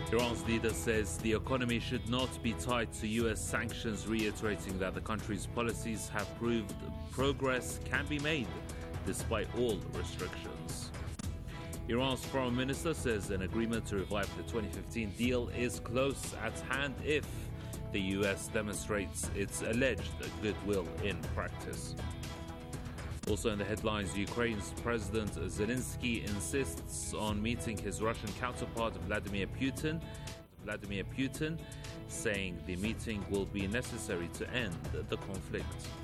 Iran's leader says the economy should not be tied to US sanctions, reiterating that the country's policies have proved progress can be made despite all restrictions. Iran's foreign minister says an agreement to revive the 2015 deal is close at hand if the US demonstrates its alleged goodwill in practice. Also in the headlines, Ukraine's President Zelensky insists on meeting his Russian counterpart Vladimir Putin, saying the meeting will be necessary to end the conflict.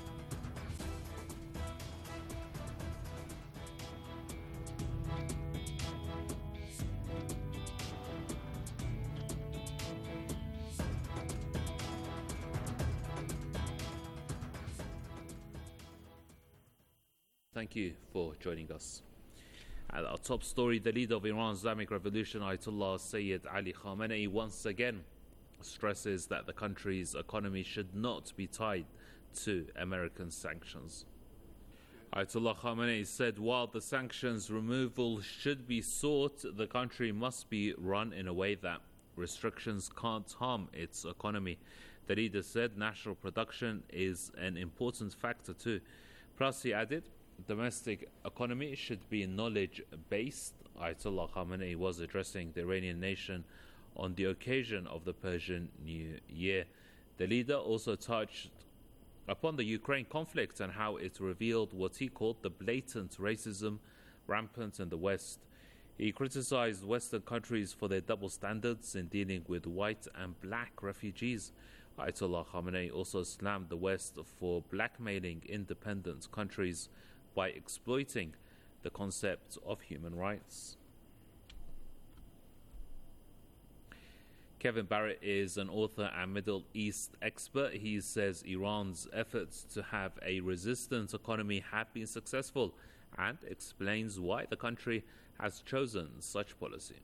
Thank you for joining us. At our top story, the leader of Iran's Islamic Revolution, Ayatollah Sayyid Ali Khamenei, once again stresses that the country's economy should not be tied to American sanctions. Ayatollah Khamenei said while the sanctions removal should be sought, the country must be run in a way that restrictions can't harm its economy. The leader said national production is an important factor too. Plus, he added, domestic economy should be knowledge-based. Ayatollah Khamenei was addressing the Iranian nation on the occasion of the Persian New Year. The leader also touched upon the Ukraine conflict and how it revealed what he called the blatant racism rampant in the West. He criticized Western countries for their double standards in dealing with white and black refugees. Ayatollah Khamenei also slammed the West for blackmailing independent countries by exploiting the concept of human rights. Kevin Barrett is an author and Middle East expert. He says Iran's efforts to have a resistant economy have been successful and explains why the country has chosen such policy.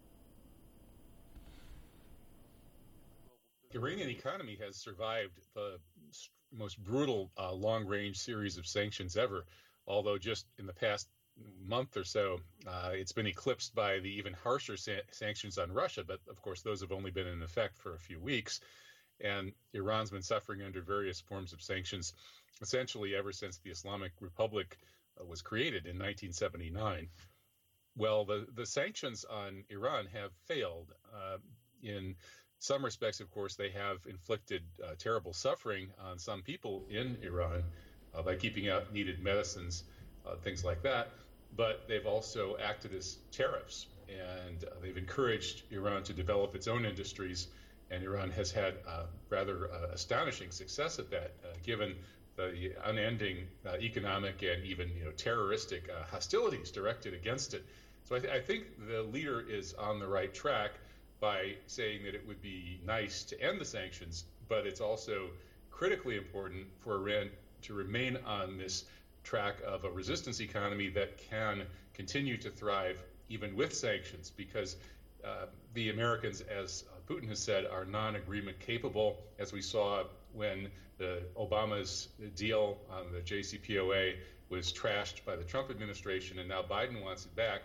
The Iranian economy has survived the most brutal long-range series of sanctions ever, although just in the past month or so, it's been eclipsed by the even harsher sanctions on Russia. But of course, those have only been in effect for a few weeks. And Iran's been suffering under various forms of sanctions, essentially ever since the Islamic Republic was created in 1979. Well, the sanctions on Iran have failed. In some respects, of course, they have inflicted terrible suffering on some people in Iran by keeping out needed medicines, things like that. But they've also acted as tariffs, and they've encouraged Iran to develop its own industries. And Iran has had rather astonishing success at that, given the unending economic and even terroristic hostilities directed against it. So I think the leader is on the right track by saying that it would be nice to end the sanctions, but it's also critically important for Iran to remain on this track of a resistance economy that can continue to thrive even with sanctions, because the Americans, as Putin has said, are non-agreement capable, as we saw when Obama's deal on the JCPOA was trashed by the Trump administration, and now Biden wants it back.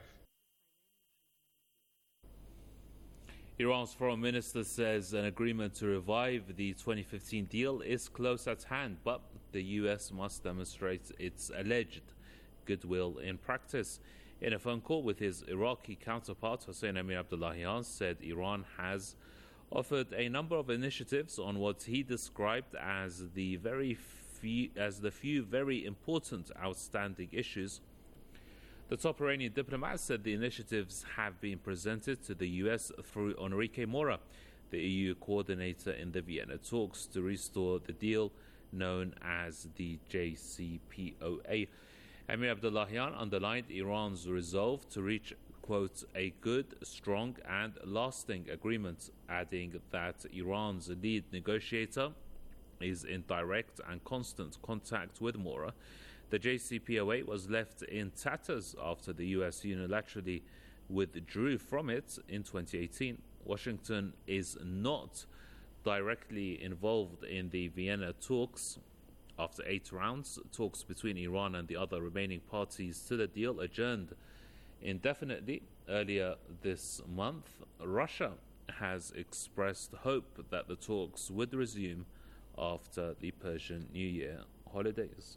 Iran's foreign minister says an agreement to revive the 2015 deal is close at hand, but the U.S. must demonstrate its alleged goodwill in practice. In a phone call with his Iraqi counterpart, Hossein Amir-Abdollahian said Iran has offered a number of initiatives on what he described as the few very important outstanding issues. The top Iranian diplomat said the initiatives have been presented to the U.S. through Enrique Mora, the EU coordinator in the Vienna talks to restore the deal known as the JCPOA. Amir Abdollahian underlined Iran's resolve to reach, quote, a good, strong and lasting agreement, adding that Iran's lead negotiator is in direct and constant contact with Mora. The JCPOA was left in tatters after the U.S. unilaterally withdrew from it in 2018. Washington is not directly involved in the Vienna talks. After 8 rounds, talks between Iran and the other remaining parties to the deal adjourned indefinitely earlier this month. Russia has expressed hope that the talks would resume after the Persian New Year holidays.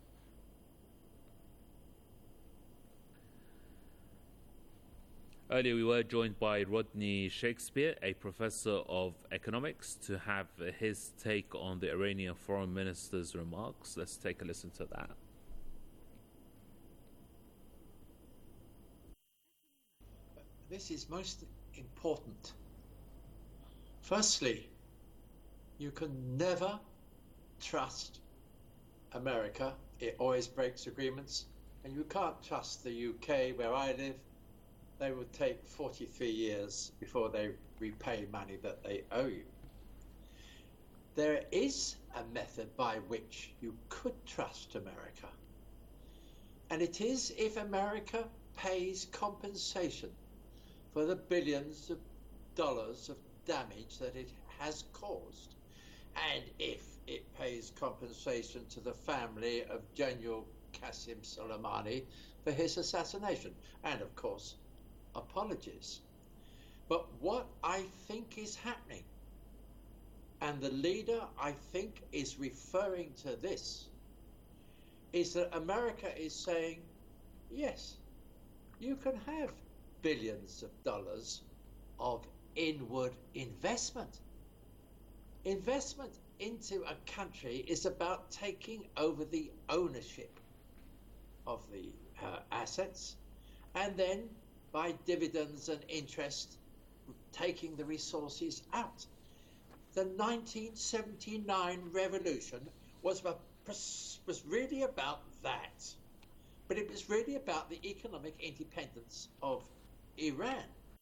Earlier, we were joined by Rodney Shakespeare, a professor of economics, to have his take on the Iranian foreign minister's remarks. Let's take a listen to that. This is most important. Firstly, you can never trust America. It always breaks agreements. And you can't trust the UK, where I live. They would take 43 years before they repay money that they owe you. There is a method by which you could trust America. And it is if America pays compensation for the billions of dollars of damage that it has caused. And if it pays compensation to the family of General Qasem Soleimani for his assassination. And of course, apologies. But what I think is happening, and the leader I think is referring to this, is that America is saying, yes, you can have billions of dollars of inward investment. Investment into a country is about taking over the ownership of the assets, and then by dividends and interest, taking the resources out. The 1979 revolution was really about that, but it was really about the economic independence of Iran.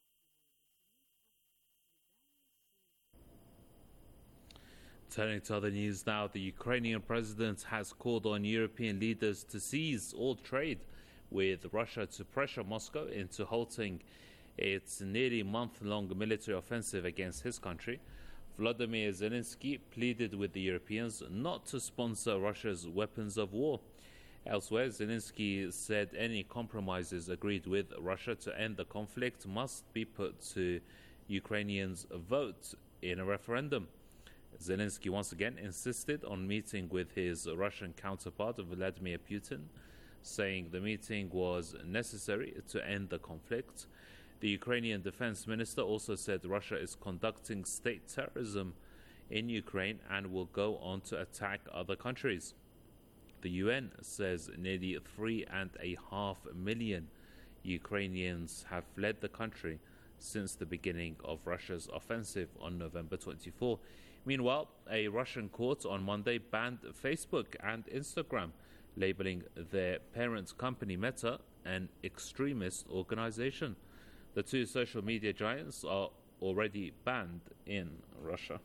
Turning to other news now, the Ukrainian president has called on European leaders to seize all trade with Russia to pressure Moscow into halting its nearly month-long military offensive against his country. Volodymyr Zelensky pleaded with the Europeans not to sponsor Russia's weapons of war. Elsewhere, Zelensky said any compromises agreed with Russia to end the conflict must be put to Ukrainians' vote in a referendum. Zelensky once again insisted on meeting with his Russian counterpart Vladimir Putin, saying the meeting was necessary to end the conflict. The Ukrainian defense minister also said Russia is conducting state terrorism in Ukraine and will go on to attack other countries. The UN says nearly 3.5 million Ukrainians have fled the country since the beginning of Russia's offensive on November 24. Meanwhile, a Russian court on Monday banned Facebook and Instagram, labeling their parent company Meta an extremist organization. The two social media giants are already banned in Russia.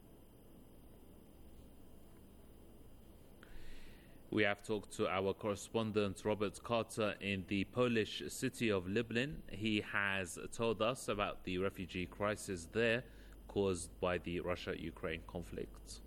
We have talked to our correspondent Robert Carter in the Polish city of Lublin. He has told us about the refugee crisis there caused by the Russia-Ukraine conflict.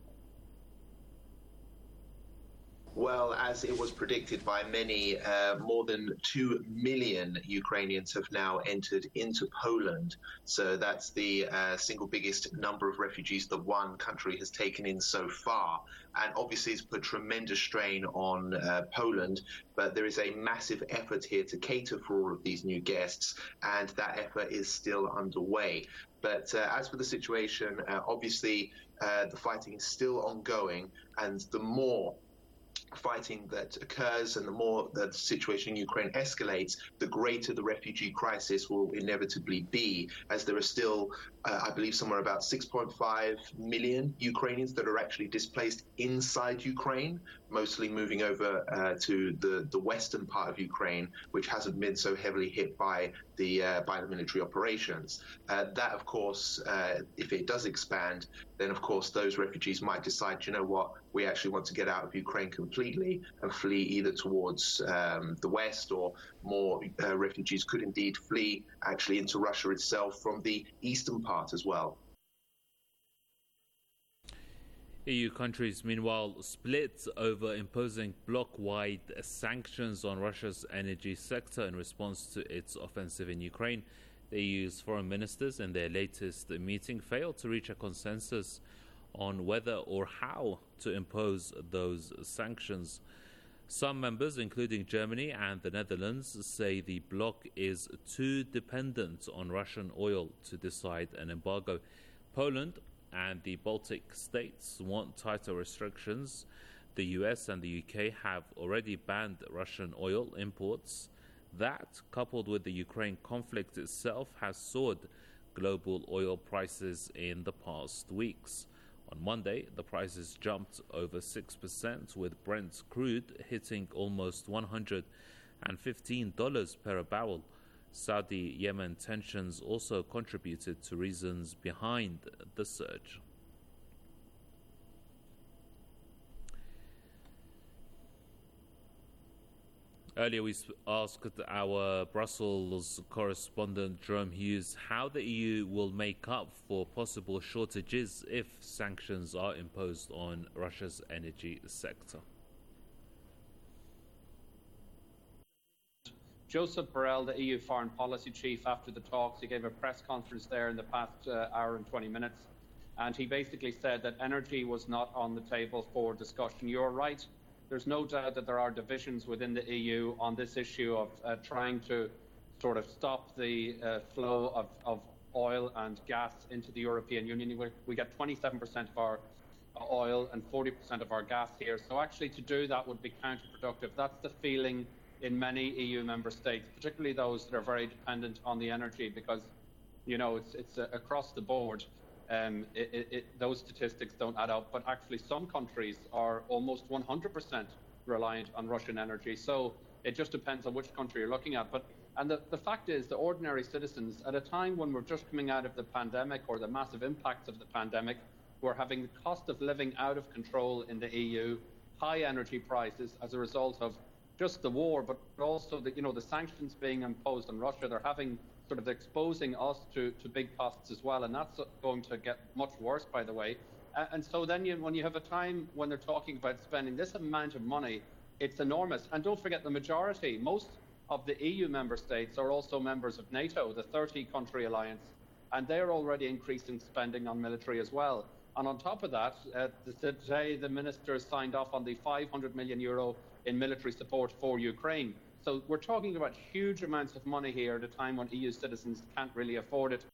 Well, as it was predicted by many, more than 2 million Ukrainians have now entered into Poland. So that's the single biggest number of refugees that one country has taken in so far. And obviously it's put tremendous strain on Poland, but there is a massive effort here to cater for all of these new guests, and that effort is still underway. But as for the situation, obviously the fighting is still ongoing, and the more fighting that occurs and the more the situation in Ukraine escalates, the greater the refugee crisis will inevitably be, as there are still, I believe, somewhere about 6.5 million Ukrainians that are actually displaced inside Ukraine, mostly moving over to the western part of Ukraine, which hasn't been so heavily hit by the military operations. That, of course, if it does expand, then, of course, those refugees might decide, you know what, we actually want to get out of Ukraine completely and flee either towards the west, or more refugees could indeed flee actually into Russia itself from the eastern part as well. EU countries, meanwhile, split over imposing bloc-wide sanctions on Russia's energy sector in response to its offensive in Ukraine. The EU's foreign ministers in their latest meeting failed to reach a consensus on whether or how to impose those sanctions. Some members, including Germany and the Netherlands, say the bloc is too dependent on Russian oil to decide an embargo. Poland and the Baltic states want tighter restrictions. The US and the UK have already banned Russian oil imports. That, coupled with the Ukraine conflict itself, has soared global oil prices in the past weeks. On Monday, the prices jumped over 6%, with Brent crude hitting almost $115 per barrel. Saudi-Yemen tensions also contributed to reasons behind the surge. Earlier we asked our Brussels correspondent Jerome Hughes how the EU will make up for possible shortages if sanctions are imposed on Russia's energy sector. Joseph Borrell, the EU Foreign Policy Chief, after the talks, he gave a press conference there in the past hour and 20 minutes, and he basically said that energy was not on the table for discussion. You're right. There's no doubt that there are divisions within the EU on this issue of trying to sort of stop the flow of oil and gas into the European Union. We get 27% of our oil and 40% of our gas here. So actually to do that would be counterproductive. That's the feeling in many EU member states, particularly those that are very dependent on the energy, because, you know, it's across the board. Those statistics don't add up, but actually some countries are almost 100% reliant on Russian energy. So it just depends on which country you're looking at. And the fact is, the ordinary citizens, at a time when we're just coming out of the pandemic or the massive impacts of the pandemic, we're having the cost of living out of control in the EU, high energy prices as a result of just the war, but also the sanctions being imposed on Russia. They're having sort of exposing us to big costs as well, and that's going to get much worse, by the way. And so then when you have a time when they're talking about spending this amount of money, it's enormous. And don't forget, the majority, most of the EU member states are also members of NATO, the 30-country alliance, and they're already increasing spending on military as well. And on top of that, today the ministers signed off on the €500 million in military support for Ukraine. So we're talking about huge amounts of money here at a time when EU citizens can't really afford it.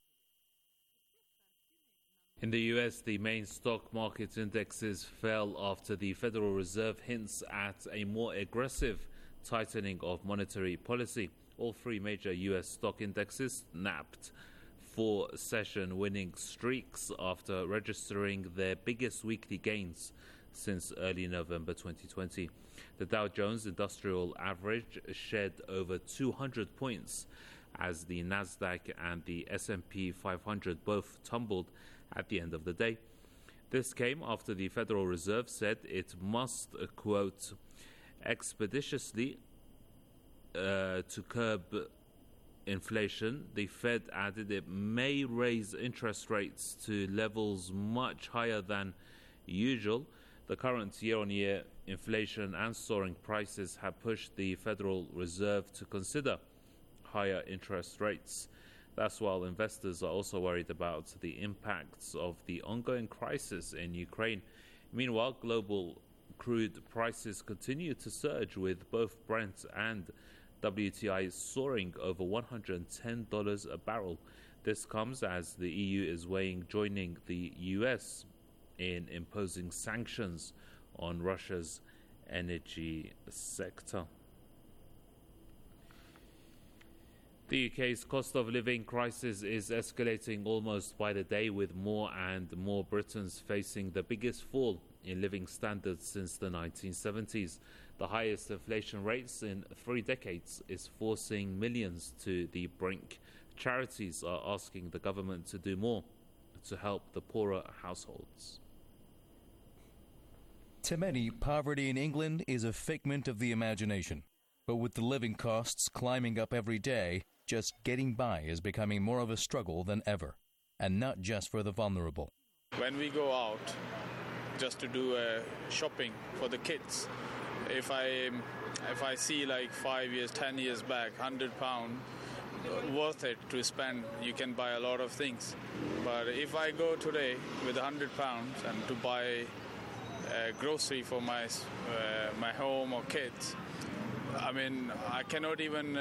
In the US, the main stock market indexes fell after the Federal Reserve hints at a more aggressive tightening of monetary policy. All three major US stock indexes snapped 4 session-winning streaks after registering their biggest weekly gains since early November 2020. The Dow Jones Industrial Average shed over 200 points as the Nasdaq and the S&P 500 both tumbled at the end of the day. This came after the Federal Reserve said it must, quote, expeditiously to curb inflation. The Fed added it may raise interest rates to levels much higher than usual. The current year-on-year inflation and soaring prices have pushed the Federal Reserve to consider higher interest rates. That's while investors are also worried about the impacts of the ongoing crisis in Ukraine. Meanwhile, global crude prices continue to surge, with both Brent and WTI soaring over $110 a barrel. This comes as the EU is weighing joining the US in imposing sanctions on Russia's energy sector. The UK's cost of living crisis is escalating almost by the day, with more and more Britons facing the biggest fall in living standards since the 1970s. The highest inflation rates in 3 decades is forcing millions to the brink. Charities are asking the government to do more to help the poorer households. To many, poverty in England is a figment of the imagination. But with the living costs climbing up every day, just getting by is becoming more of a struggle than ever, and not just for the vulnerable. When we go out just to do shopping for the kids, if I see like 5 years, 10 years back, £100, worth it to spend. You can buy a lot of things. But if I go today with £100 and to buy grocery for my home or kids, I mean, I cannot even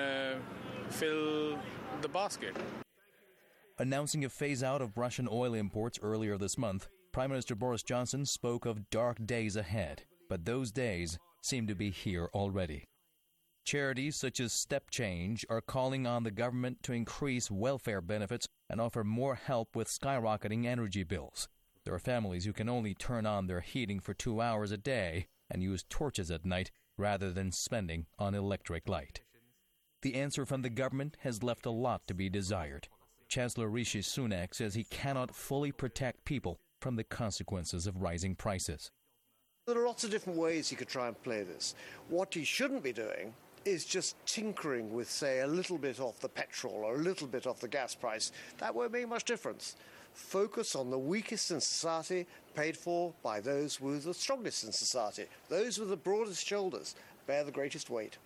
fill the basket. Announcing a phase-out of Russian oil imports earlier this month, Prime Minister Boris Johnson spoke of dark days ahead, but those days seem to be here already. Charities such as Step Change are calling on the government to increase welfare benefits and offer more help with skyrocketing energy bills. There are families who can only turn on their heating for 2 hours a day and use torches at night rather than spending on electric light. The answer from the government has left a lot to be desired. Chancellor Rishi Sunak says he cannot fully protect people from the consequences of rising prices. There are lots of different ways he could try and play this. What he shouldn't be doing is just tinkering with, say, a little bit off the petrol or a little bit off the gas price. That won't make much difference. Focus on the weakest in society, paid for by those with the strongest in society. Those with the broadest shoulders bear the greatest weight.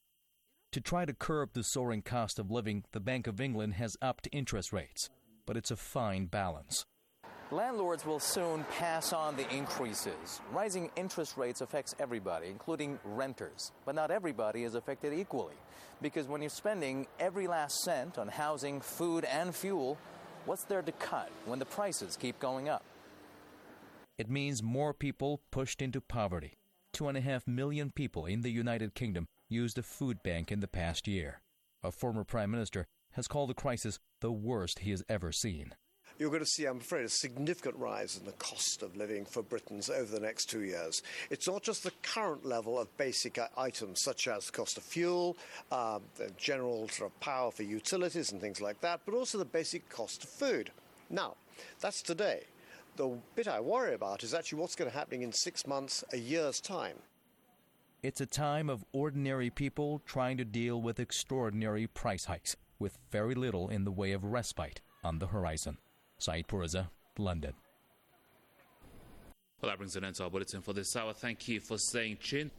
To try to curb the soaring cost of living, the Bank of England has upped interest rates, but it's a fine balance. Landlords will soon pass on the increases. Rising interest rates affects everybody, including renters. But not everybody is affected equally, because when you're spending every last cent on housing, food, and fuel, what's there to cut when the prices keep going up? It means more people pushed into poverty. 2.5 million people in the United Kingdom used a food bank in the past year. A former prime minister has called the crisis the worst he has ever seen. You're going to see, I'm afraid, a significant rise in the cost of living for Britons over the next 2 years. It's not just the current level of basic items, such as the cost of fuel, the general sort of power for utilities and things like that, but also the basic cost of food. Now, that's today. The bit I worry about is actually what's going to happen in 6 months, a year's time. It's a time of ordinary people trying to deal with extraordinary price hikes, with very little in the way of respite on the horizon. Saeed Puraza, London. Well, that brings an end to our bulletin for this hour. Thank you for staying tuned.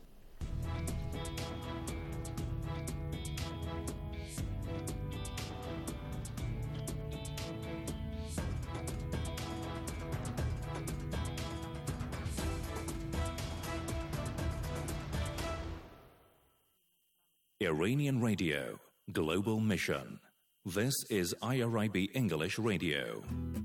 Iranian Radio, Global Mission. This is IRIB English Radio.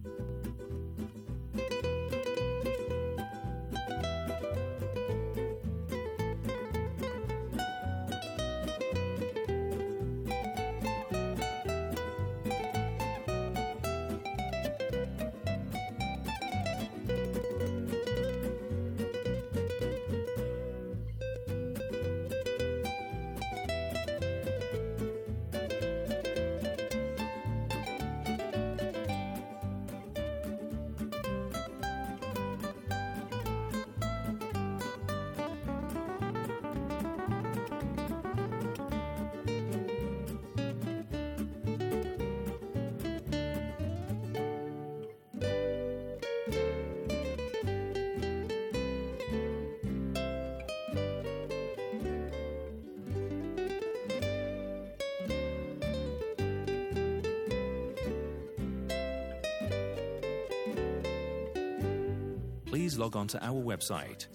Please log on to our website,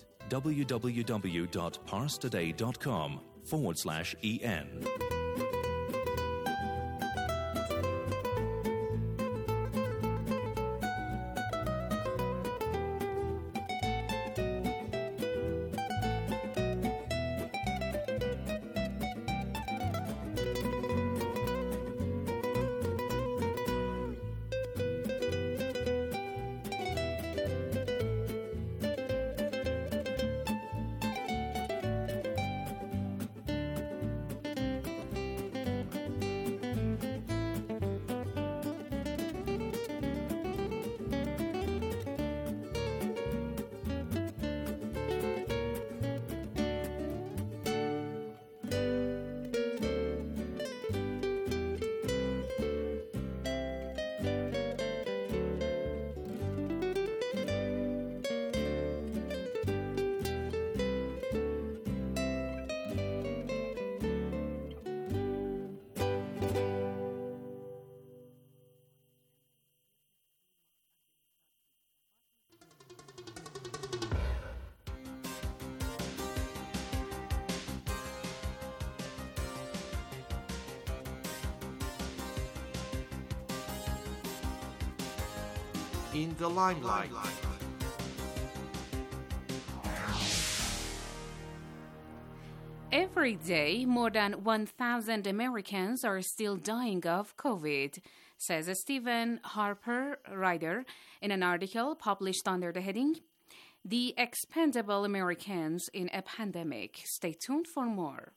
www.parstoday.com/en. in the limelight. Every day, more than 1,000 Americans are still dying of COVID, says Stephen Harper Ryder in an article published under the heading, The Expendable Americans in a Pandemic. Stay tuned for more.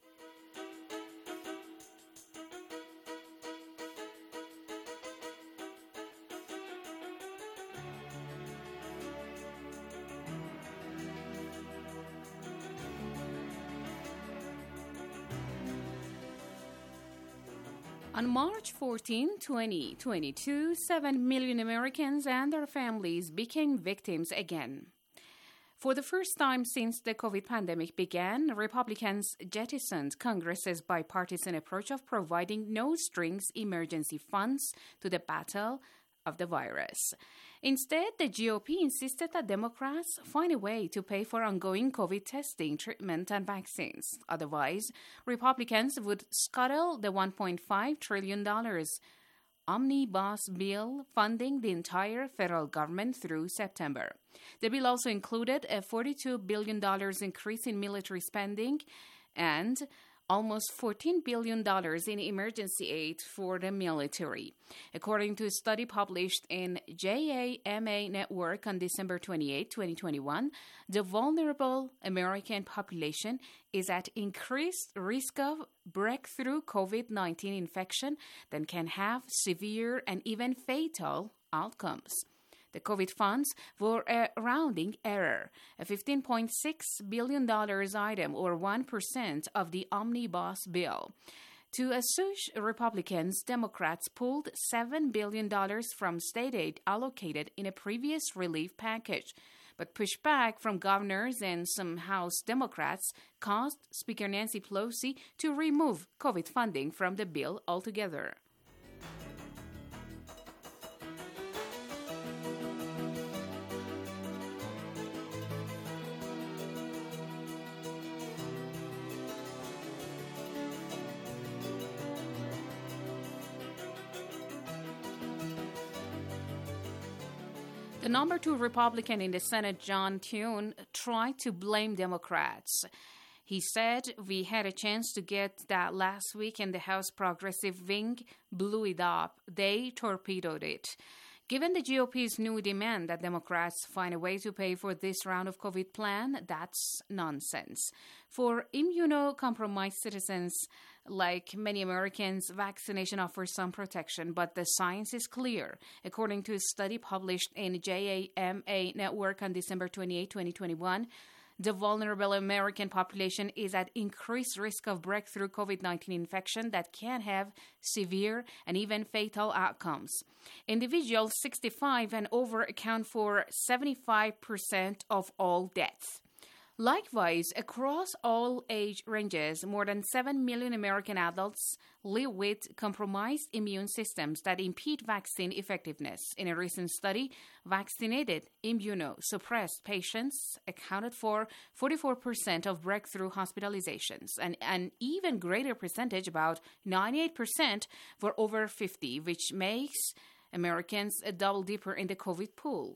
On March 14, 2022, 7 million Americans and their families became victims again. For the first time since the COVID pandemic began, Republicans jettisoned Congress's bipartisan approach of providing no-strings emergency funds to the battle of the virus. Instead, the GOP insisted that Democrats find a way to pay for ongoing COVID testing, treatment, and vaccines. Otherwise, Republicans would scuttle the $1.5 trillion omnibus bill funding the entire federal government through September. The bill also included a $42 billion increase in military spending and almost $14 billion in emergency aid for the military. According to a study published in JAMA Network on December 28, 2021, the vulnerable American population is at increased risk of breakthrough COVID-19 infection that can have severe and even fatal outcomes. The COVID funds were a rounding error, a $15.6 billion item, or 1% of the omnibus bill. To assuage Republicans, Democrats pulled $7 billion from state aid allocated in a previous relief package. But pushback from governors and some House Democrats caused Speaker Nancy Pelosi to remove COVID funding from the bill altogether. The number 2 Republican in the Senate, John Thune, tried to blame Democrats. He said, "We had a chance to get that last week and the House progressive wing blew it up. They torpedoed it." Given the GOP's new demand that Democrats find a way to pay for this round of COVID plan, that's nonsense. For immunocompromised citizens, like many Americans, vaccination offers some protection, but the science is clear. According to a study published in JAMA Network on December 28, 2021, the vulnerable American population is at increased risk of breakthrough COVID-19 infection that can have severe and even fatal outcomes. Individuals 65 and over account for 75% of all deaths. Likewise, across all age ranges, more than 7 million American adults live with compromised immune systems that impede vaccine effectiveness. In a recent study, vaccinated immunosuppressed patients accounted for 44% of breakthrough hospitalizations, and an even greater percentage, about 98%, were over 50, which makes Americans a double dipper in the COVID pool.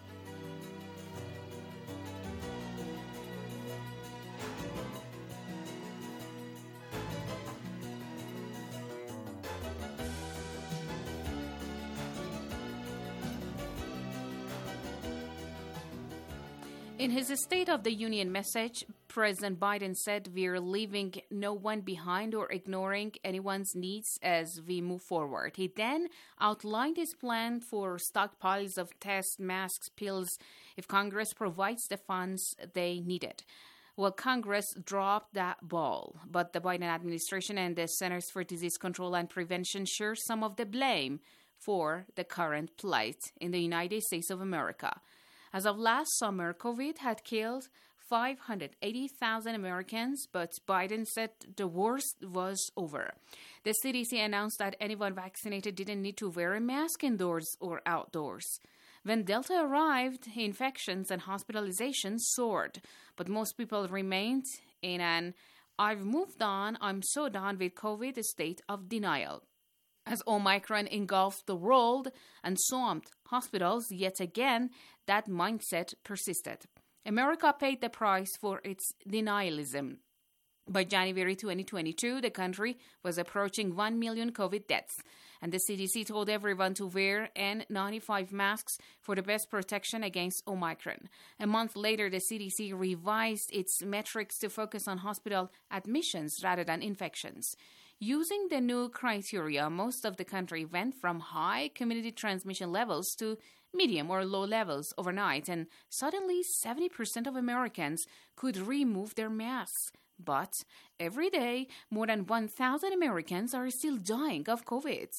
In his State of the Union message, President Biden said, "We're leaving no one behind or ignoring anyone's needs as we move forward." He then outlined his plan for stockpiles of tests, masks, pills, if Congress provides the funds they needed. Well, Congress dropped that ball, but the Biden administration and the Centers for Disease Control and Prevention share some of the blame for the current plight in the United States of America. As of last summer, COVID had killed 580,000 Americans, but Biden said the worst was over. The CDC announced that anyone vaccinated didn't need to wear a mask indoors or outdoors. When Delta arrived, infections and hospitalizations soared, but most people remained in an "I've moved on, I'm so done with COVID" state of denial. As Omicron engulfed the world and swamped hospitals, yet again, that mindset persisted. America paid the price for its denialism. By January 2022, the country was approaching 1 million COVID deaths, and the CDC told everyone to wear N95 masks for the best protection against Omicron. A month later, the CDC revised its metrics to focus on hospital admissions rather than infections. Using the new criteria, most of the country went from high community transmission levels to medium or low levels overnight, and suddenly 70% of Americans could remove their masks. But every day, more than 1,000 Americans are still dying of COVID.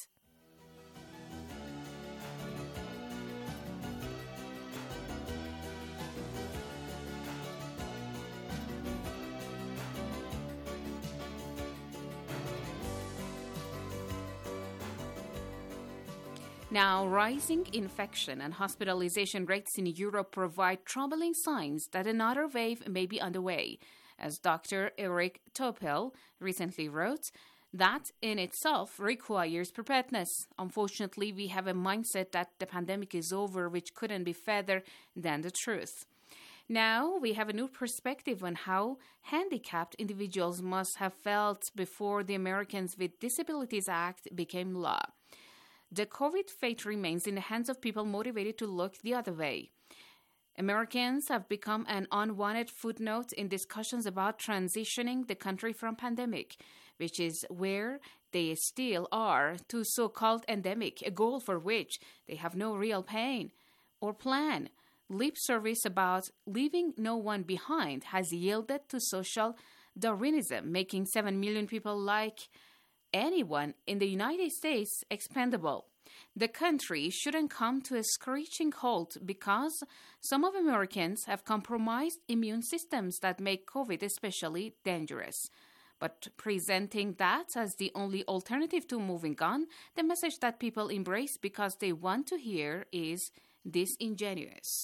Now, rising infection and hospitalization rates in Europe provide troubling signs that another wave may be underway. As Dr. Eric Topel recently wrote, that in itself requires preparedness. Unfortunately, we have a mindset that the pandemic is over, which couldn't be further than the truth. Now we have a new perspective on how handicapped individuals must have felt before the Americans with Disabilities Act became law. The COVID fate remains in the hands of people motivated to look the other way. Americans have become an unwanted footnote in discussions about transitioning the country from pandemic, which is where they still are, to so-called endemic, a goal for which they have no real pain or plan. Lip service about leaving no one behind has yielded to social Darwinism, making 7 million people like anyone in the United States expendable. The country shouldn't come to a screeching halt because some of Americans have compromised immune systems that make COVID especially dangerous. But presenting that as the only alternative to moving on, the message that people embrace because they want to hear is disingenuous.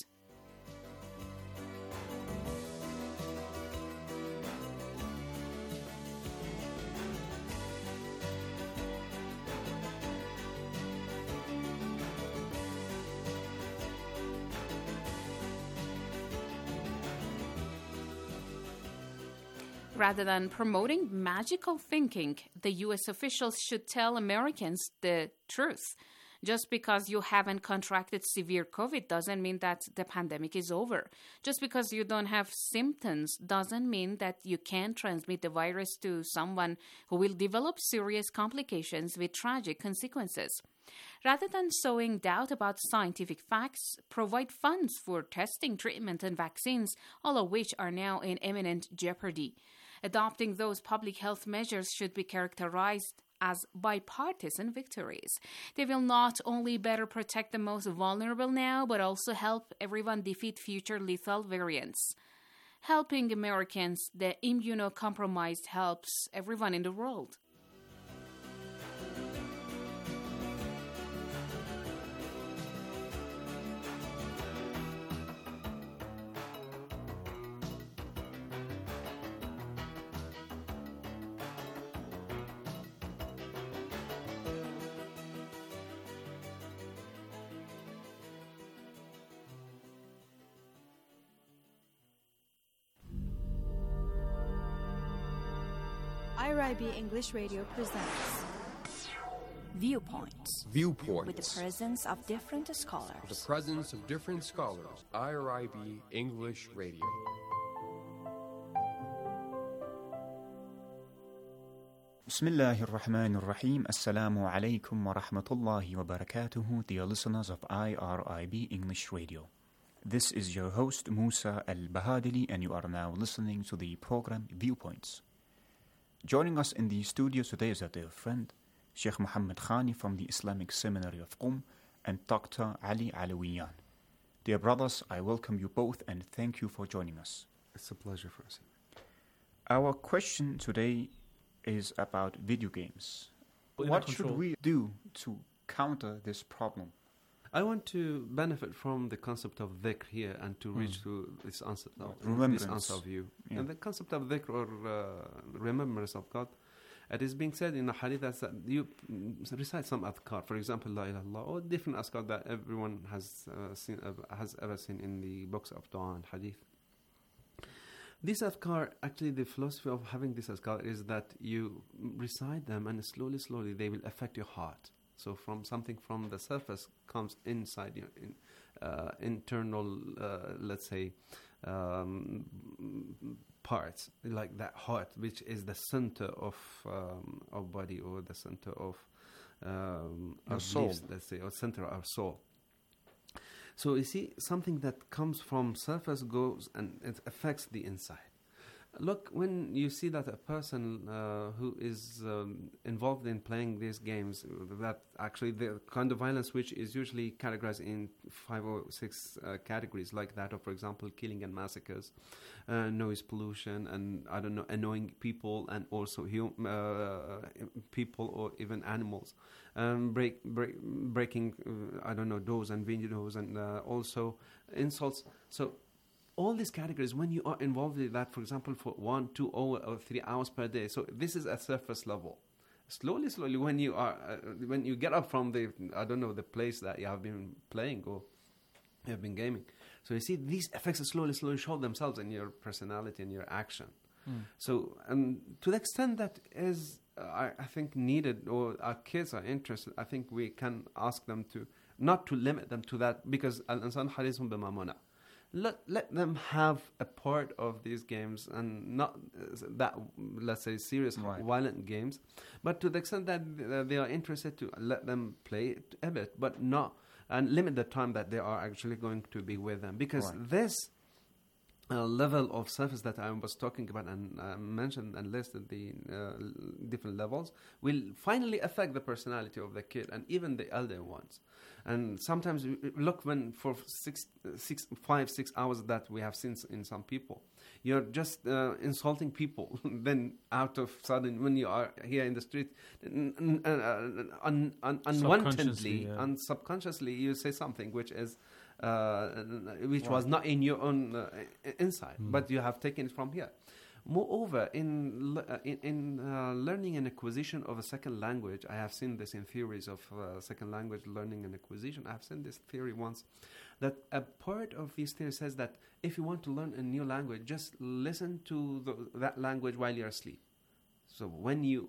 Rather than promoting magical thinking, the U.S. officials should tell Americans the truth. Just because you haven't contracted severe COVID doesn't mean that the pandemic is over. Just because you don't have symptoms doesn't mean that you can't transmit the virus to someone who will develop serious complications with tragic consequences. Rather than sowing doubt about scientific facts, provide funds for testing, treatment, and vaccines, all of which are now in imminent jeopardy. Adopting those public health measures should be characterized as bipartisan victories. They will not only better protect the most vulnerable now, but also help everyone defeat future lethal variants. Helping Americans, the immunocompromised, helps everyone in the world. IRIB English Radio presents Viewpoints. Viewpoints. With the presence of different scholars. With the presence of different scholars. IRIB English Radio. Bismillahir Rahmanir Rahim. Assalamu alaikum wa rahmatullahi wa barakatuhu, dear listeners of IRIB English Radio. This is your host Musa Al-Bahadili, and you are now listening to the program Viewpoints. Joining us in the studio today is our dear friend, Sheikh Muhammad Khani from the Islamic Seminary of Qum and Dr. Ali Alawiyan. Dear brothers, I welcome you both and thank you for joining us. It's a pleasure for us. Our question today is about video games. What should we do to counter this problem? I want to benefit from the concept of dhikr here and to reach to this answer of you. Yeah. And the concept of dhikr or remembrance of God It is being said in the hadith that you recite some adhkar, for example, La ilaha illallah, or different adhkar that everyone has ever seen in the books of dua and hadith. This adhkar, actually the philosophy of having this adhkar is that you recite them and slowly they will affect your heart. So from something from the surface comes inside your internal, let's say, parts, like that heart, which is the center of body, or the center of our soul, beliefs, let's say, or center of our soul. So you see, something that comes from surface goes and it affects the inside. Look, when you see that a person who is involved in playing these games, that actually the kind of violence which is usually categorized in 5 or 6 categories, like that of, for example, killing and massacres, noise pollution, and I don't know, annoying people, and also people or even animals, breaking I don't know, doors and windows, and also insults. So all these categories, when you are involved in that, for example, for 1, 2, or 3 hours per day, so this is a surface level. Slowly, when you are, when you get up from the, I don't know, the place that you have been playing or you have been gaming, so you see these effects slowly show themselves in your personality and your action. So, to the extent that is, I think, needed, or our kids are interested, I think we can ask them to, not to limit them to that, because al-insan harisun bima mana. Let them have a part of these games, and not that, let's say, serious, violent games, but to the extent that they are interested, to let them play it a bit, but not, and limit the time that they are actually going to be with them, because this level of surface that I was talking about and mentioned and listed the different levels will finally affect the personality of the kid and even the elder ones. And sometimes, look, when for 5, 6 hours that we have seen in some people, you're just insulting people. Then out of sudden, when you are here in the street, unwantedly and subconsciously, you say something which is which was not in your own inside, but you have taken it from here. Moreover, in learning and acquisition of a second language, I have seen this in theories of second language learning and acquisition. I have seen this theory once, that a part of this theory says that if you want to learn a new language, just listen to that language while you're asleep. So when you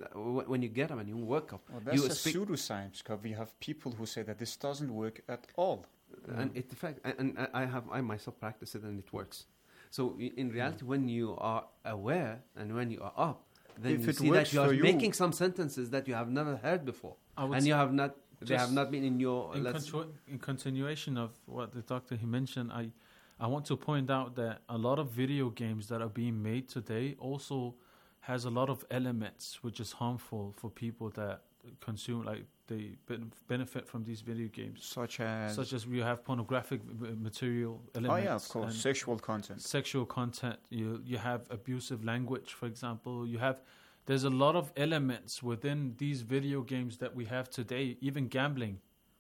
get up and you wake up, that's a pseudoscience, because we have people who say that this doesn't work at all. And in fact, I myself practice it, and it works. So in reality, when you are aware and when you are up, then you see that you are making some sentences that you have never heard before, and you have not. They have not been in your. In continuation of what the doctor he mentioned, I want to point out that a lot of video games that are being made today also has a lot of elements which is harmful for people that consume, like they benefit from these video games, such as we have pornographic material elements. Oh yeah, of course, sexual content. You have abusive language, for example. There's a lot of elements within these video games that we have today, even gambling.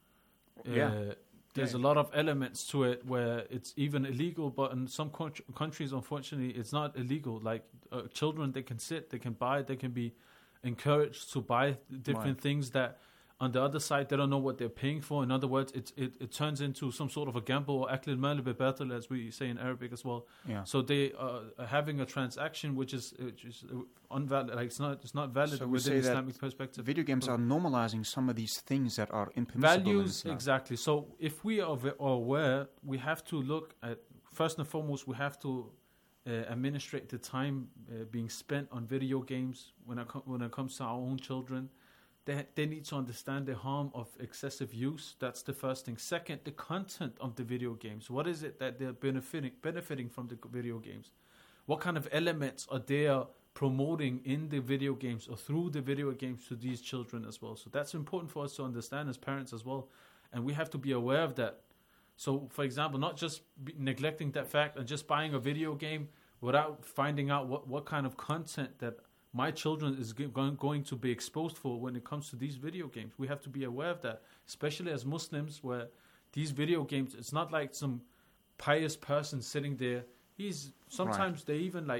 There's a lot of elements to it where it's even illegal, but in some countries, unfortunately, it's not illegal. Like children, they can buy, they can be encouraged to buy different things that on the other side they don't know what they're paying for. In other words, it turns into some sort of a gamble, or akl al-mal bi-batil, as we say in Arabic as well. So they are having a transaction which is unvalid. Like it's not valid within Islamic perspective. Video games are normalizing some of these things that are impermissible. Values, exactly. So if we are aware, we have to look at, first and foremost, we have to administrate the time being spent on video games when it comes to our own children. They need to understand the harm of excessive use. That's the first thing. Second, the content of the video games. What is it that they're benefiting from the video games? What kind of elements are they promoting in the video games or through the video games to these children as well? So that's important for us to understand as parents as well. And we have to be aware of that. So, for example, not just neglecting that fact and just buying a video game without finding out what kind of content that my children is going to be exposed for when it comes to these video games. We have to be aware of that, especially as Muslims, where these video games, it's not like some pious person sitting there. Sometimes they even like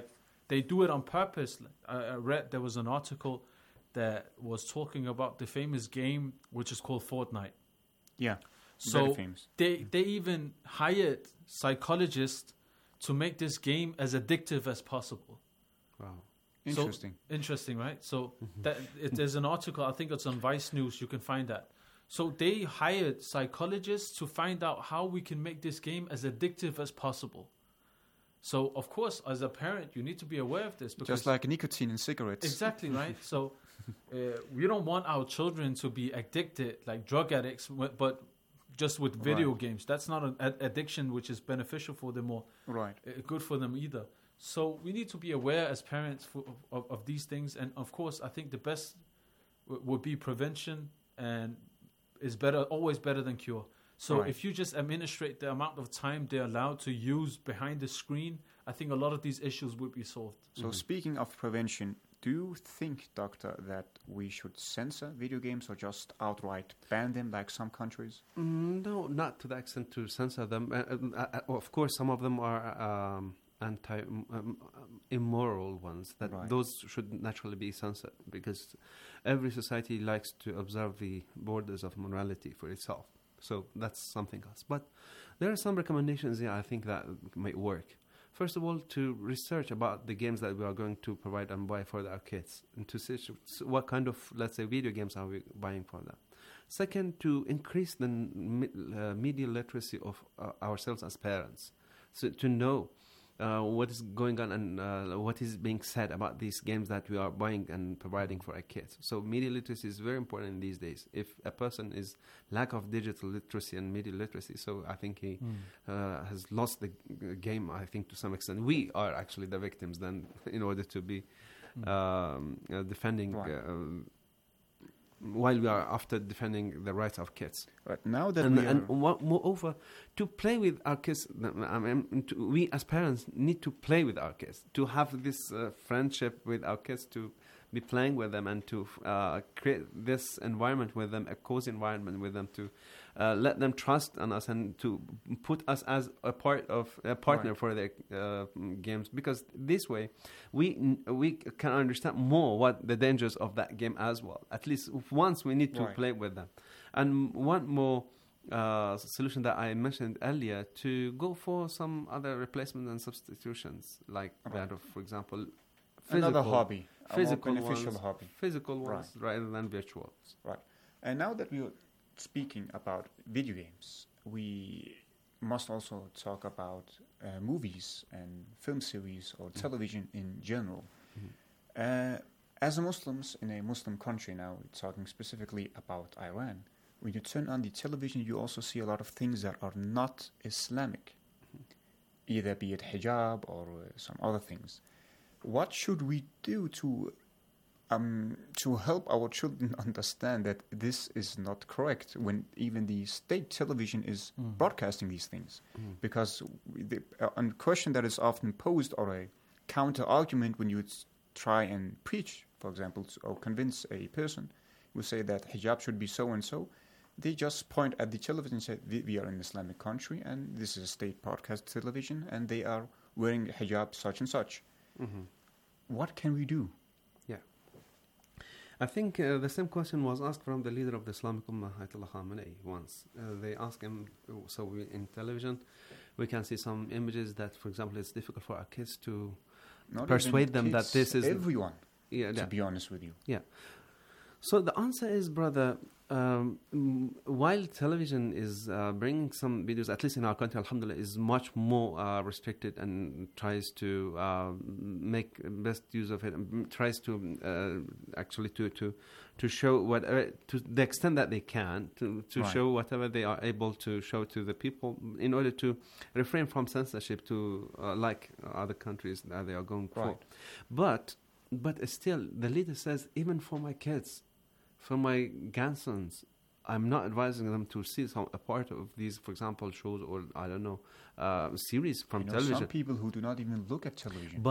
they do it on purpose. I read there was an article that was talking about the famous game which is called Fortnite. Yeah, so very famous. They even hired psychologists to make this game as addictive as possible. Wow. Interesting. So, interesting, right? So there's an article, I think it's on Vice News, you can find that. So they hired psychologists to find out how we can make this game as addictive as possible. So, of course, as a parent, you need to be aware of this. Because just like nicotine in cigarettes. Exactly, right? So we don't want our children to be addicted, like drug addicts, but just with video games. That's not an addiction which is beneficial for them or good for them either. So we need to be aware as parents of these things. And, of course, I think the best would be prevention and is always better than cure. So if you just administrate the amount of time they're allowed to use behind the screen, I think a lot of these issues would be solved. So speaking of prevention, do you think, Doctor, that we should censor video games or just outright ban them like some countries? No, not to the extent to censor them. Of course, some of them are immoral ones. Those should naturally be censored because every society likes to observe the borders of morality for itself. So that's something else. But there are some recommendations I think that might work. First of all, to research about the games that we are going to provide and buy for our kids, and to see what kind of, let's say, video games are we buying for them. Second, to increase the media literacy of ourselves as parents, so to know what is going on and what is being said about these games that we are buying and providing for our kids. So media literacy is very important these days. If a person is lack of digital literacy and media literacy, so I think he has lost the game, I think, to some extent. We are actually the victims then in order to be defending while we are after defending the rights of kids. Right. Now that moreover, to play with our kids, we as parents need to play with our kids, to have this friendship with our kids, to be playing with them and to create this environment with them, a cozy environment with them, to let them trust on us and to put us as a partner for their games, because this way we can understand more what the dangers of that game as well. At least once we need to play with them. And one more solution that I mentioned earlier, to go for some other replacements and substitutions, like that of, for example, another hobby, physical beneficial ones, hobby, physical ones rather than virtual. Right. And now that we're speaking about video games, we must also talk about movies and film series or television in general. As Muslims in a Muslim country now, we're talking specifically about Iran, when you turn on the television, you also see a lot of things that are not Islamic, either be it hijab or some other things. What should we do to help our children understand that this is not correct when even the state television is broadcasting these things? Because a question that is often posed, or a counter-argument when you try and preach, for example, or convince a person who say that hijab should be so and so, they just point at the television and say, we are in an Islamic country and this is a state broadcast television and they are wearing hijab such and such. What can we do? Yeah. I think the same question was asked from the leader of the Islamic Ummah, Ayatollah Khamenei, once. They asked him, in television, we can see some images that, for example, it's difficult for our kids to persuade them that this is... everyone, to be honest with you. Yeah. So the answer is, brother, while television is bringing some videos, at least in our country, alhamdulillah, is much more restricted and tries to make best use of it, and tries to actually to show whatever, to the extent that they can, to show whatever they are able to show to the people in order to refrain from censorship to like other countries that they are going for. But still, the leader says, even for my kids, for my grandsons, I'm not advising them to see a part of these, for example, shows or, I don't know, series from television. Some people who do not even look at television. But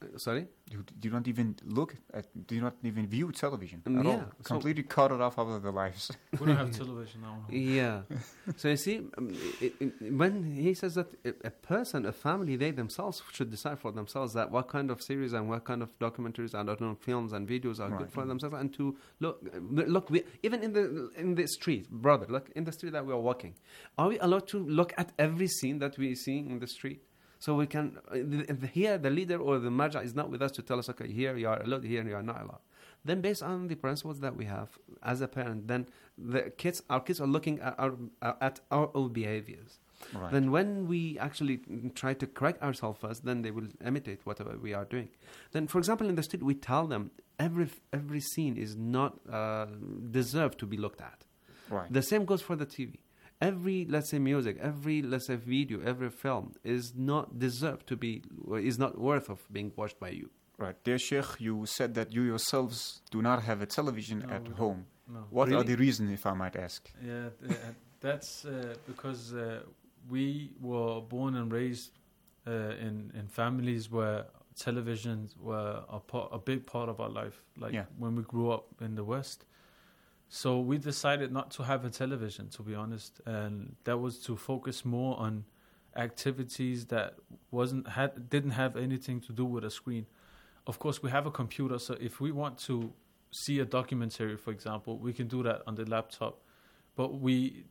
Sorry? You do not even do not even view television at Yeah, all. Completely cut it off out of their lives. We don't have television now. Yeah. So you see, when he says that a family, they themselves should decide for themselves that what kind of series and what kind of documentaries and films and videos are good for themselves, and to look. Even in the street, brother, look in the street that we are walking. Are we allowed to look at every scene that we see in the street? So we can, here the leader or the marja is not with us to tell us, okay, here you are allowed, here you are not allowed. Then based on the principles that we have as a parent, then our kids are looking at our own behaviors. Right. Then when we actually try to correct ourselves first, then they will imitate whatever we are doing. Then, for example, in the street, we tell them every scene is not deserved to be looked at. Right. The same goes for the TV. Every, let's say, music, every, let's say, video, every film is not deserved to be, is not worth of being watched by you. Right. Dear Sheikh, you said that you yourselves do not have a television at home. No. What are the reasons, if I might ask? Yeah, that's because we were born and raised in families where televisions were a big part of our life, when we grew up in the West. So we decided not to have a television, to be honest, and that was to focus more on activities that didn't have anything to do with a screen. Of course, we have a computer, so if we want to see a documentary, for example, we can do that on the laptop. But we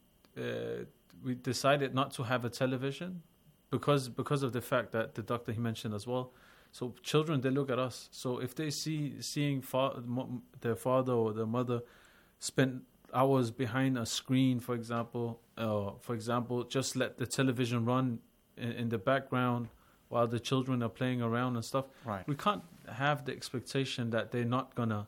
decided not to have a television because of the fact that the doctor he mentioned as well. So children, they look at us. So if they seeing their father or their mother spend hours behind a screen, for example, just let the television run in the background while the children are playing around and stuff. Right. We can't have the expectation that they're not gonna,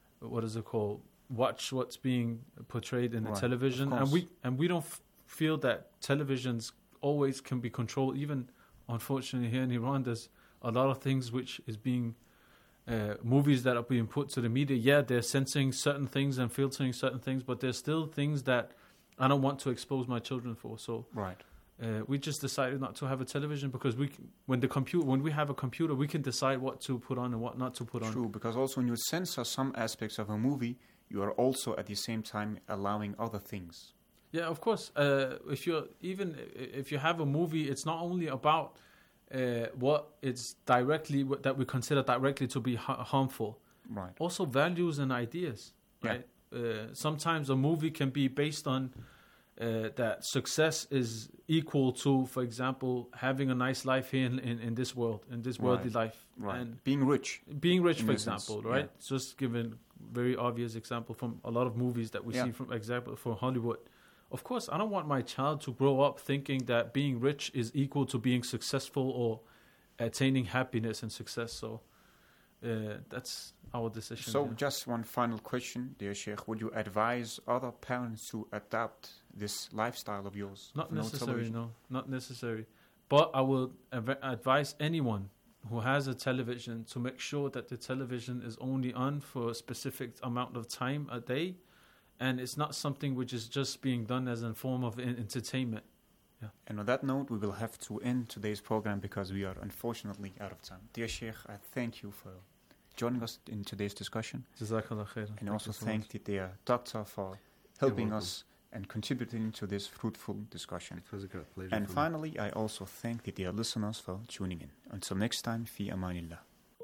watch what's being portrayed in the television. And we don't feel that televisions always can be controlled. Even, unfortunately, here in Iran, there's a lot of things which is being movies that are being put to the media. Yeah, they're censoring certain things and filtering certain things, but there's still things that I don't want to expose my children for. So we just decided not to have a television because when we have a computer, we can decide what to put on and what not to put on. True, because also when you censor some aspects of a movie, you are also at the same time allowing other things. Yeah, of course. If you have a movie, it's not only about what it's that we consider directly to be harmful. Right. Also values and ideas. Right. Sometimes a movie can be based on that success is equal to, for example, having a nice life here in this world, in this worldly life. Right. And being rich, for example, right? Yeah. Just giving very obvious example from a lot of movies that we see from Hollywood. Of course, I don't want my child to grow up thinking that being rich is equal to being successful or attaining happiness and success. So that's our decision. So just one final question, dear Sheikh. Would you advise other parents to adopt this lifestyle of yours? Not necessary, no. Not necessary. But I will advise anyone who has a television to make sure that the television is only on for a specific amount of time a day. And it's not something which is just being done as a form of entertainment. Yeah. And on that note, we will have to end today's program because we are unfortunately out of time. Dear Sheikh, I thank you for joining us in today's discussion. Jazakallah khair. And also thank the dear doctor for helping us and contributing to this fruitful discussion. It was a great pleasure. And finally, I also thank the dear listeners for tuning in. Until next time, fi amanillah.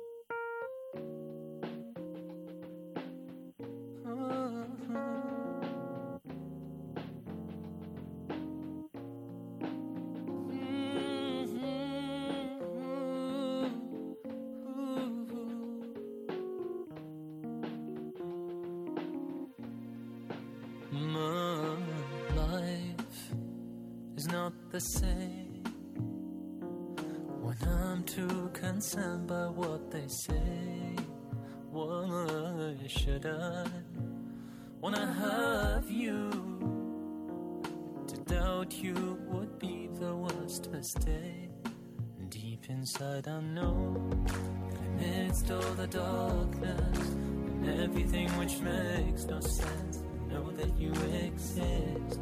The same when I'm too concerned by what they say. Why should I wanna have you? To doubt you would be the worst mistake. Deep inside I know that amidst all the darkness and everything which makes no sense, I know that you exist.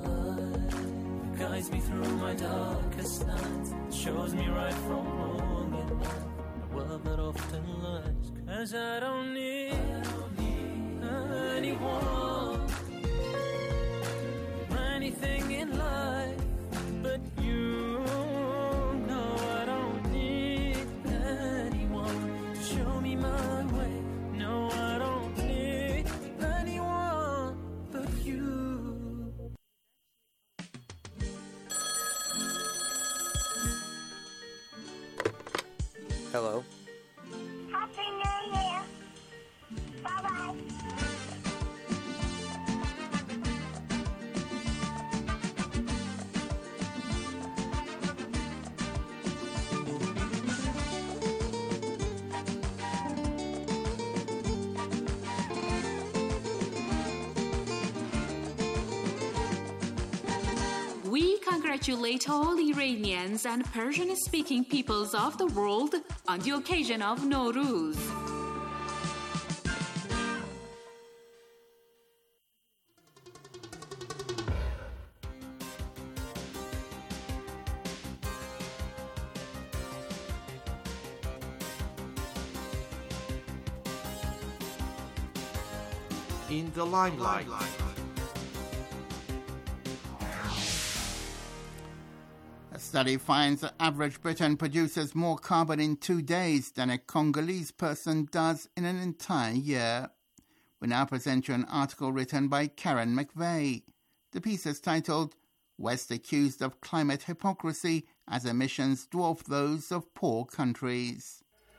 Guides me through my darkest nights, shows me right from wrong. much, 'cause I don't need anyone or anything in life but you. No, I don't need anyone to show me my way. No, I don't need anyone but you. Hello. Happy New Year. Bye-bye. We congratulate all Iranians and Persian-speaking peoples of the world on the occasion of Nowruz. In the limelight. A study finds that average Briton produces more carbon in 2 days than a Congolese person does in an entire year. We now present you an article written by Karen McVeigh. The piece is titled, West Accused of Climate Hypocrisy as Emissions Dwarf Those of Poor Countries.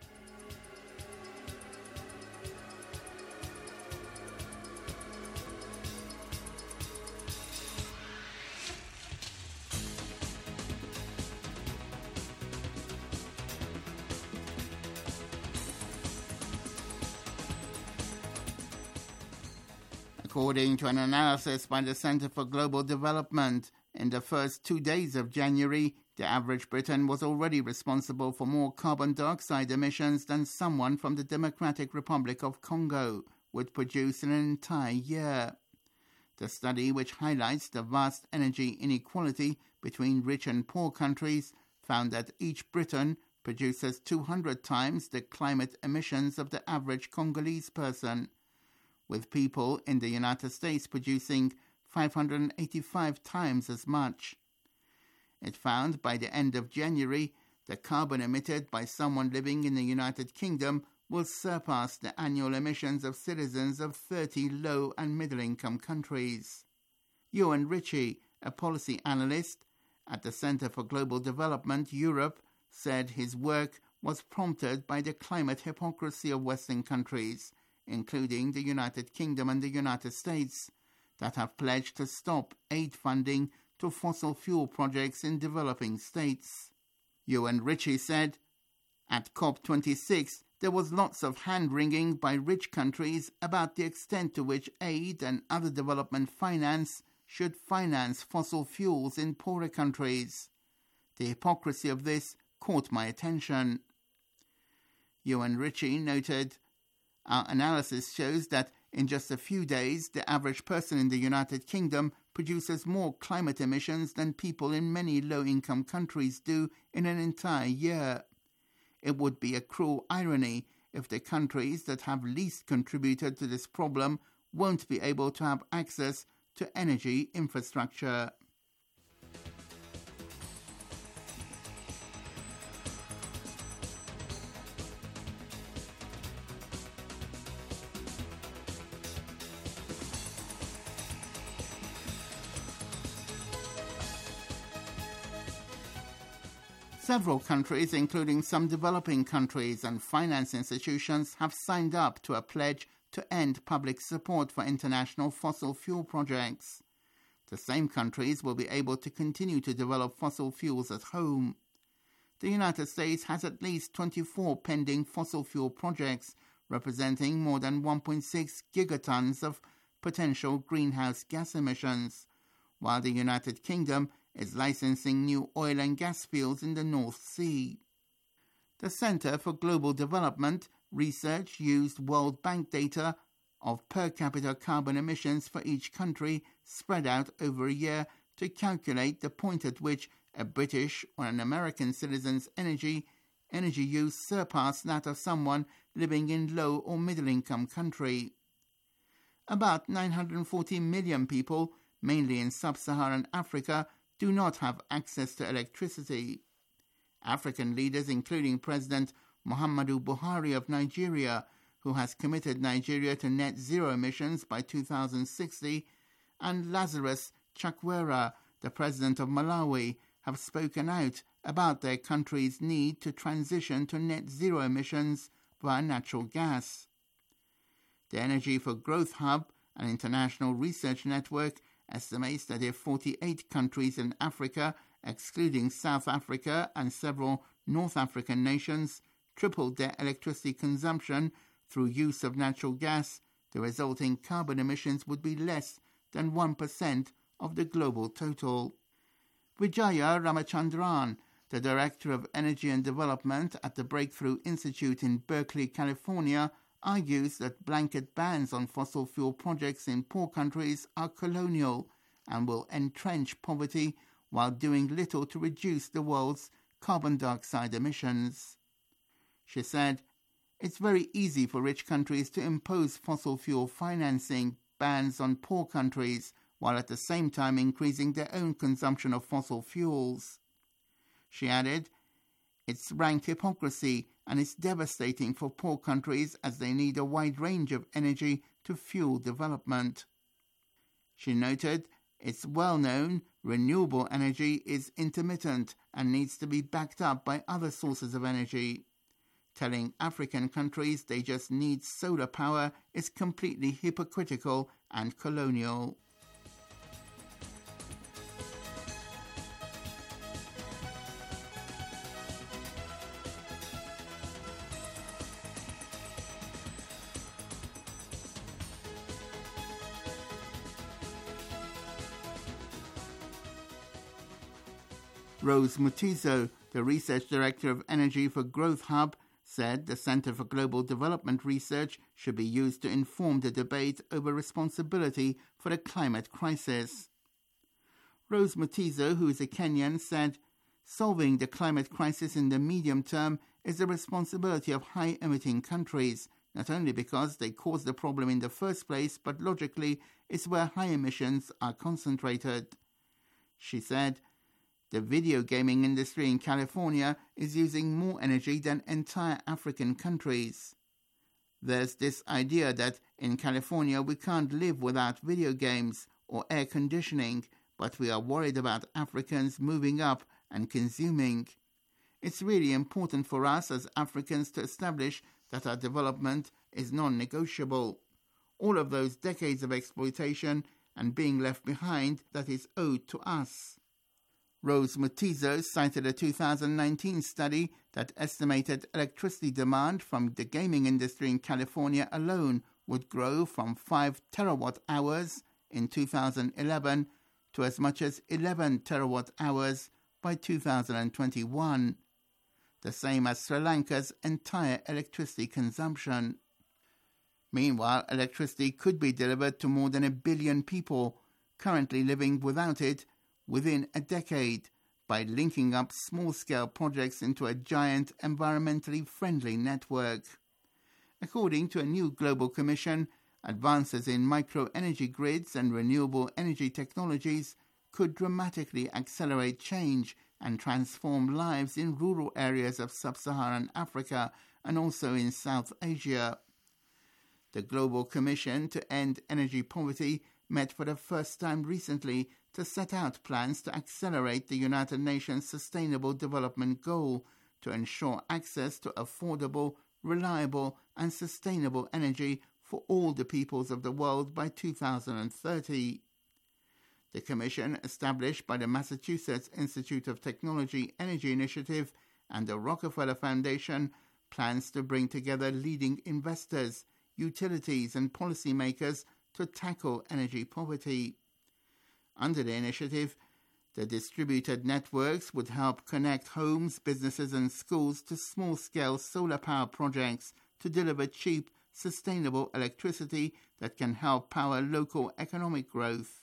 According to an analysis by the Centre for Global Development, in the first 2 days of January, the average Briton was already responsible for more carbon dioxide emissions than someone from the Democratic Republic of Congo would produce in an entire year. The study, which highlights the vast energy inequality between rich and poor countries, found that each Briton produces 200 times the climate emissions of the average Congolese person, with people in the United States producing 585 times as much. It found by the end of January, the carbon emitted by someone living in the United Kingdom will surpass the annual emissions of citizens of 30 low- and middle-income countries. Ewan Ritchie, a policy analyst at the Centre for Global Development Europe, said his work was prompted by the climate hypocrisy of Western countries, including the United Kingdom and the United States, that have pledged to stop aid funding to fossil fuel projects in developing states. Ewan Ritchie said, at COP26, there was lots of hand-wringing by rich countries about the extent to which aid and other development finance should finance fossil fuels in poorer countries. The hypocrisy of this caught my attention. Ewan Ritchie noted, our analysis shows that in just a few days, the average person in the United Kingdom produces more climate emissions than people in many low-income countries do in an entire year. It would be a cruel irony if the countries that have least contributed to this problem won't be able to have access to energy infrastructure. Several countries, including some developing countries and finance institutions, have signed up to a pledge to end public support for international fossil fuel projects. The same countries will be able to continue to develop fossil fuels at home. The United States has at least 24 pending fossil fuel projects, representing more than 1.6 gigatons of potential greenhouse gas emissions, while the United Kingdom is licensing new oil and gas fields in the North Sea. The Centre for Global Development research used World Bank data of per capita carbon emissions for each country spread out over a year to calculate the point at which a British or an American citizen's energy use surpassed that of someone living in low or middle-income country. About 940 million people, mainly in sub-Saharan Africa, do not have access to electricity. African leaders, including President Muhammadu Buhari of Nigeria, who has committed Nigeria to net zero emissions by 2060, and Lazarus Chakwera, the president of Malawi, have spoken out about their country's need to transition to net zero emissions via natural gas. The Energy for Growth Hub, an international research network, estimates that if 48 countries in Africa, excluding South Africa and several North African nations, tripled their electricity consumption through use of natural gas, the resulting carbon emissions would be less than 1% of the global total. Vijaya Ramachandran, the Director of Energy and Development at the Breakthrough Institute in Berkeley, California, argues that blanket bans on fossil fuel projects in poor countries are colonial and will entrench poverty while doing little to reduce the world's carbon dioxide emissions. She said, "It's very easy for rich countries to impose fossil fuel financing bans on poor countries while at the same time increasing their own consumption of fossil fuels." She added, "It's rank hypocrisy and it's devastating for poor countries as they need a wide range of energy to fuel development." She noted, "It's well known renewable energy is intermittent and needs to be backed up by other sources of energy. Telling African countries they just need solar power is completely hypocritical and colonial." Rose Mutiso, the Research Director of Energy for Growth Hub, said the Center for Global Development Research should be used to inform the debate over responsibility for the climate crisis. Rose Mutiso, who is a Kenyan, said, "Solving the climate crisis in the medium term is the responsibility of high-emitting countries, not only because they caused the problem in the first place, but logically it's where high emissions are concentrated." She said, "The video gaming industry in California is using more energy than entire African countries. There's this idea that in California we can't live without video games or air conditioning, but we are worried about Africans moving up and consuming. It's really important for us as Africans to establish that our development is non-negotiable. All of those decades of exploitation and being left behind, that is owed to us." Rose Mutiso cited a 2019 study that estimated electricity demand from the gaming industry in California alone would grow from 5 terawatt-hours in 2011 to as much as 11 terawatt-hours by 2021, the same as Sri Lanka's entire electricity consumption. Meanwhile, electricity could be delivered to more than 1 billion people currently living without it within a decade by linking up small-scale projects into a giant environmentally friendly network. According to a new global commission, advances in micro-energy grids and renewable energy technologies could dramatically accelerate change and transform lives in rural areas of sub-Saharan Africa and also in South Asia. The Global Commission to End Energy Poverty met for the first time recently to set out plans to accelerate the United Nations Sustainable Development Goal to ensure access to affordable, reliable and sustainable energy for all the peoples of the world by 2030. The Commission, established by the Massachusetts Institute of Technology Energy Initiative and the Rockefeller Foundation, plans to bring together leading investors, utilities and policymakers to tackle energy poverty. Under the initiative, the distributed networks would help connect homes, businesses and schools to small-scale solar power projects to deliver cheap, sustainable electricity that can help power local economic growth.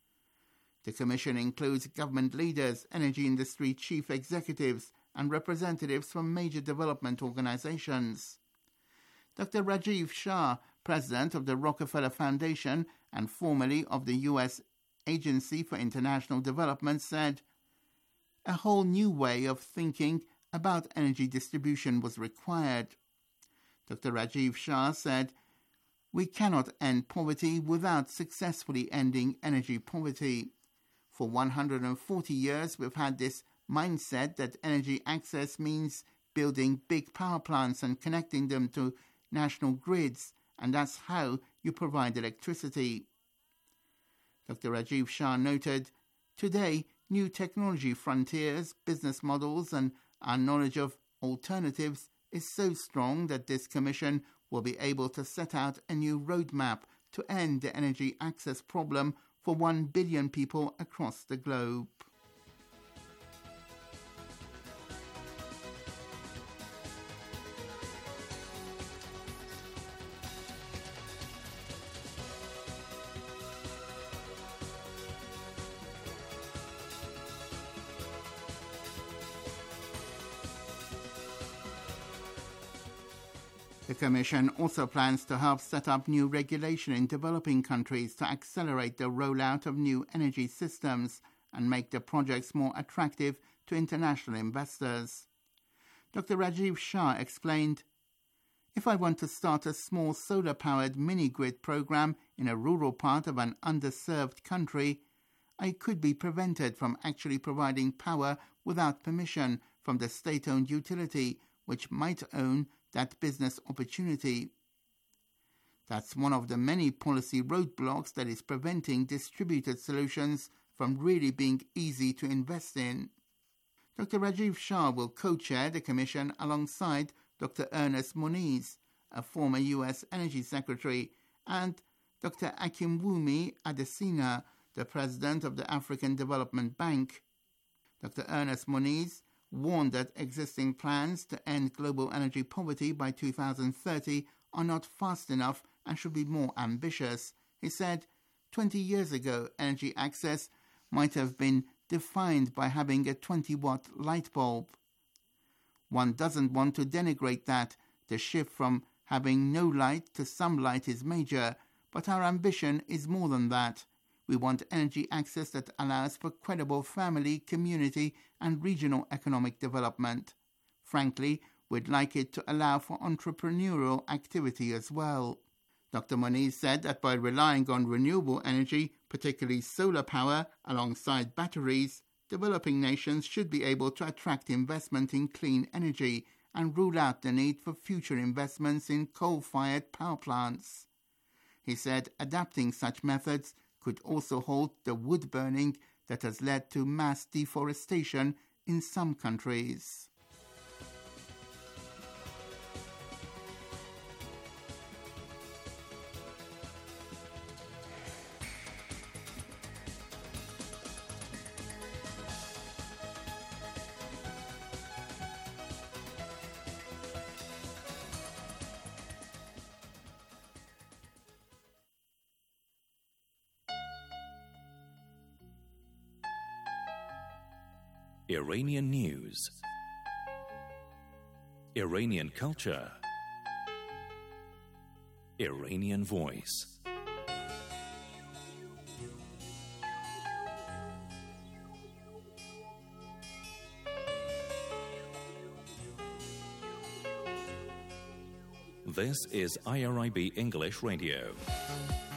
The Commission includes government leaders, energy industry chief executives and representatives from major development organizations. Dr. Rajiv Shah, president of the Rockefeller Foundation and formerly of the U.S. Agency for International Development, said, "A whole new way of thinking about energy distribution was required." Dr. Rajiv Shah said, "We cannot end poverty without successfully ending energy poverty. For 140 years, we've had this mindset that energy access means building big power plants and connecting them to national grids, and that's how you provide electricity." Dr. Rajiv Shah noted, "Today, new technology frontiers, business models, and our knowledge of alternatives is so strong that this commission will be able to set out a new roadmap to end the energy access problem for 1 billion people across the globe." The Commission also plans to help set up new regulation in developing countries to accelerate the rollout of new energy systems and make the projects more attractive to international investors. Dr. Rajiv Shah explained, "If I want to start a small solar-powered mini-grid program in a rural part of an underserved country, I could be prevented from actually providing power without permission from the state-owned utility, which might own that business opportunity. That's one of the many policy roadblocks that is preventing distributed solutions from really being easy to invest in." Dr. Rajiv Shah will co-chair the Commission alongside Dr. Ernest Moniz, a former U.S. Energy Secretary, and Dr. Akinwumi Adesina, the President of the African Development Bank. Dr. Ernest Moniz warned that existing plans to end global energy poverty by 2030 are not fast enough and should be more ambitious. He said, 20 years ago, energy access might have been defined by having a 20-watt light bulb. One doesn't want to denigrate that. The shift from having no light to some light is major, but our ambition is more than that. We want energy access that allows for credible family, community, and regional economic development. Frankly, we'd like it to allow for entrepreneurial activity as well." Dr. Moniz said that by relying on renewable energy, particularly solar power, alongside batteries, developing nations should be able to attract investment in clean energy and rule out the need for future investments in coal-fired power plants. He said adapting such methods could also halt the wood burning that has led to mass deforestation in some countries. Iranian news, Iranian culture, Iranian voice. This is IRIB English Radio.